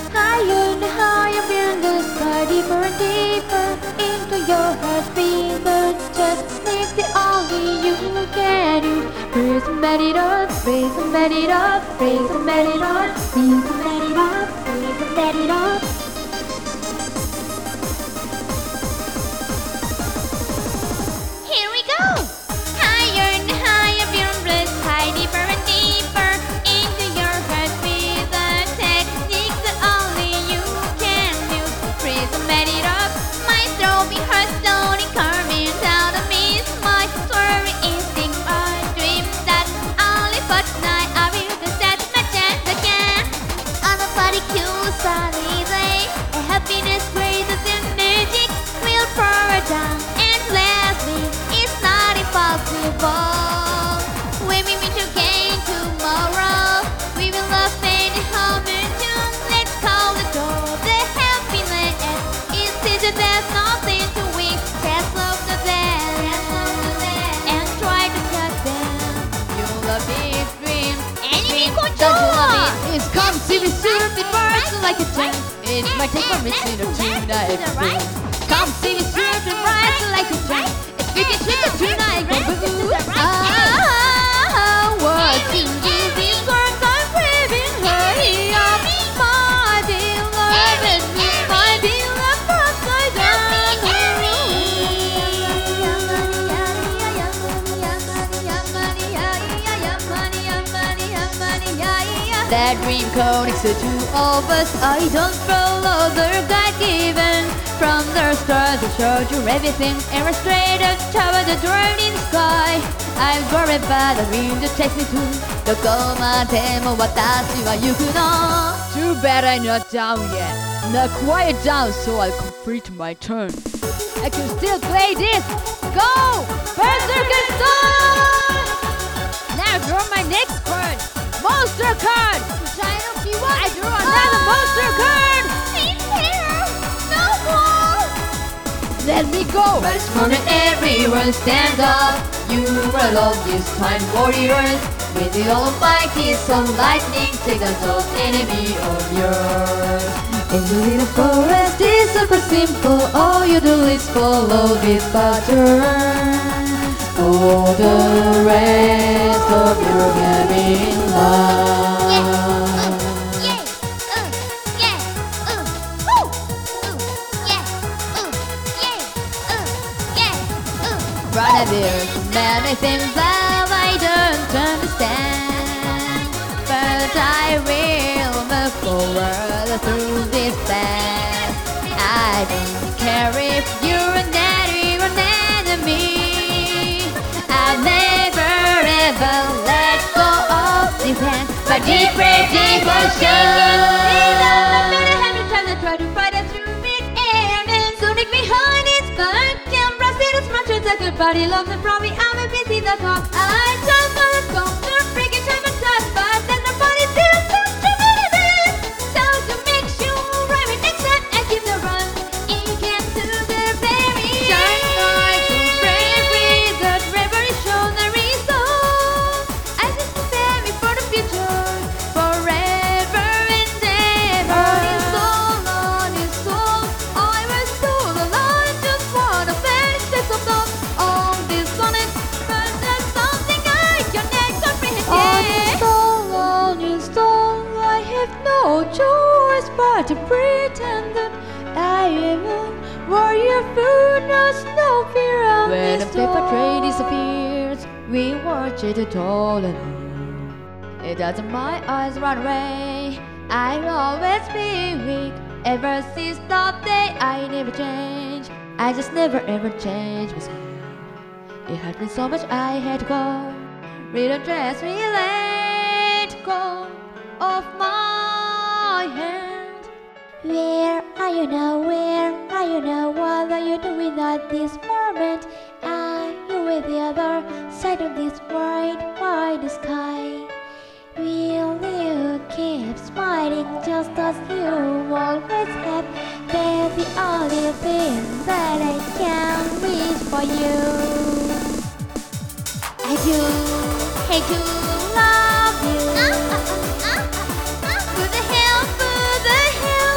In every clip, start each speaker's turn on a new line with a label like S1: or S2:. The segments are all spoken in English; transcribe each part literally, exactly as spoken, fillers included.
S1: Higher and higher in the sky, deeper and deeper into your heart fever. Just sneak the only you can use. Praise and let it up, praise and let it up, praise and let it up, praise and let it up, praise and let it up. Here we go! Higher and higher, beyond the sky, deeper and deeper into your heart with the technique that only you can use. Praise and let it up, my throbbing heart slowly coming down to me. My swearing instinct, my dream that only but night I will just set my chance again. On a particular sunny day, a happiness greater than magic will pour down endlessly. It's not impossible. When we meet again tomorrow, we will love and home and tune. Let's call it all the happiness. It's easy, there's nothing to win. Test of the best and try to cut them. You love his dreams. Enemy control. Don't you love it? It's come to be stupid birds like a gem. It might take a missing or two night. Come see me stupid birds like a gem. It's wicked trick or two night. Ah, what you give these words I'm craving. Hurry up, my beloved, my beloved upside down. That dream connects the two of us. I don't follow the God given from the stars that showed you everything. Arrow straight up toward the drone in the sky. I'm worried about the dream that takes me to the goal. Demo watashi wa yuku no.
S2: Too bad I'm not down yet. Not quite down, so I'll complete my turn. I can still play this. Go! Berserker Star! Now draw my next card. Monster card! I drew another monster card!
S1: He's here! No more!
S2: Let me go!
S1: But it's moment everyone stand up. You are all these time warriors. With the almighty sun lightning, take out those enemy of yours. In the little forest is super simple. All you do is follow this pattern. For the rest of your gaming life. Brother, there's so many things that I don't understand, but I will move forward through this path. I don't care if you're an enemy or an enemy. I'll never ever let go of this hand. My deeper devotion. I'm gonna have the time to try to fight it through mid-air, and sonic behind its back. As much as I could, but he loves it from me. I'm a busy the talk. I just wanna go to freaking time and touch, but then the body still comes to believe it. So to make sure I will next time I keep the run, it gets to the very shine light to bravery, that bravery shown the result. I just prepare me for the future, forever and ever. On his soul, on his soul, I was told a lie, just wanna finish this up. On this sonnet, but there's something I cannot comprehend. On his soul, on his soul, I have no choice but to pretend that I am a warrior who knows no fear of
S2: When
S1: this
S2: the paper
S1: soul.
S2: train disappears, we watch it all alone. It doesn't my eyes run away. I'll always be weak. Ever since that day, I never change. I just never ever change myself. It has been so much I had to go. Real dress, real let go of my hand.
S1: Where are you now? Where are you now? What are you doing at this moment? Are you at the other side of this wide, wide sky? Will you keep smiling just as you always have? That's the only thing that I can wish for you. I do, I do love you. Who the hell, who the hell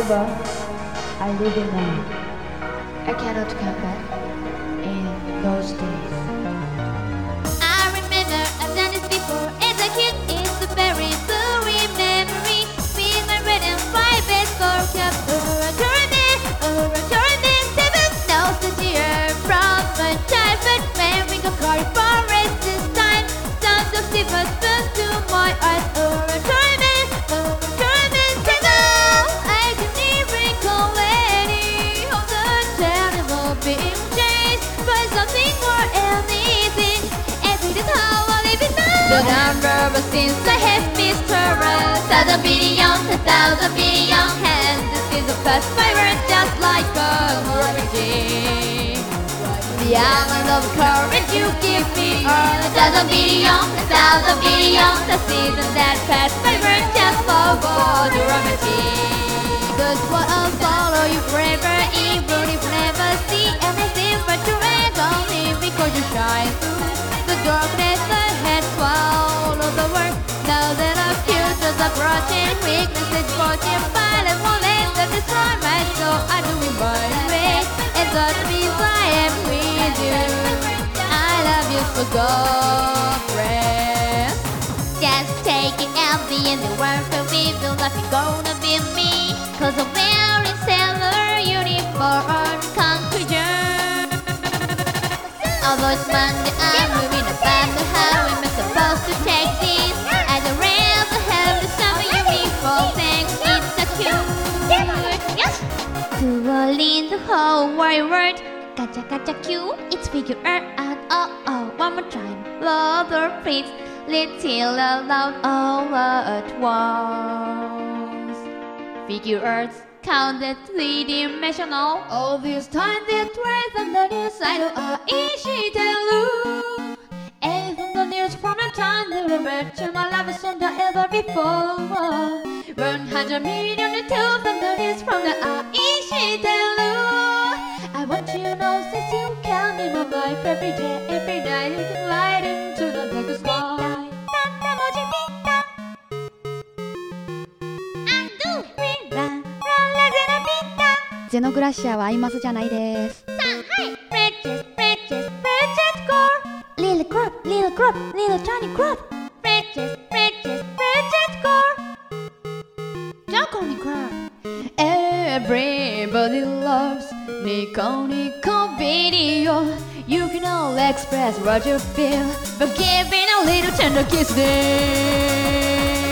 S2: However, I live in now. I cannot come back in those days.
S1: I remember I've done this before. As a kid, it's a very blurry memory. With my red and white baseball cap, or a tournament, or a tournament, seven nostalgia from my childhood when we go car forest this time. Sounds of silver spoon to my eyes, or a tournament, or a tournament, seven. I can even recall any of the terrible being chased by something or anything. Every day how I live it now. The number of since I have missed her a thousand billion, a thousand billion hands. This is a fast fire just like a gravity. The amount of courage you give me are a thousand billion, a thousand billion. The season that fast fire just for gravity. That's why I'll follow you forever, even if you never see anything but your egg only because you shine through the darkness ahead. Swallow the world. Now that our future's approaching, weaknesses watching, violent moments that destroy my soul. I do it my way, and that means I am with you. I love you for girlfriend. Just take it out, be in the world for me, feel like you're gonna be me. Cause I'm wearing sailor uniform conclusion. Although it's Monday, I'm moving about the how am I supposed to take this? I don't rather have the summer uniform, thanks, it's a cute. Yes! Cool in the whole wide world. Gotcha, gotcha, cute, it's figure out, oh, oh, one more time. Lord the Prince, little aloud all at once. Figure arts counted three-dimensional.
S2: All this time the threads on the news side are easy to lose. And from the news from the time they were better, my life is on the ever before. One hundred million details on the news from the are easy to lose. I want you to know since you come in my life every day, every night you can light into the dark sky.
S1: Undo! ゼノグラシアはアイマスじゃないです。Bridges, bridges, bridges, core.
S2: Little crop, little crop, little tiny crop.
S1: Bridges, bridges, bridges, core.
S2: Don't call me crop.
S1: Everybody loves Nico Nico video. You can all express what you feel, but giving a little tender kiss there.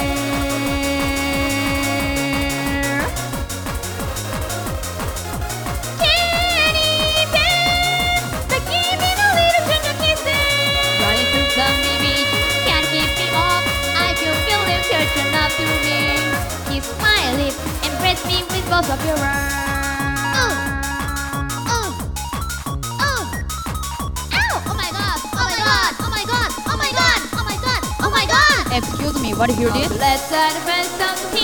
S1: Teddy bear, but giving a little tender kiss there. Running through sunny beach, can't keep me off. I can feel him catching up to me. Kiss my lips, embrace me with both of your arms. Excuse me, what you did?
S2: Let's advance some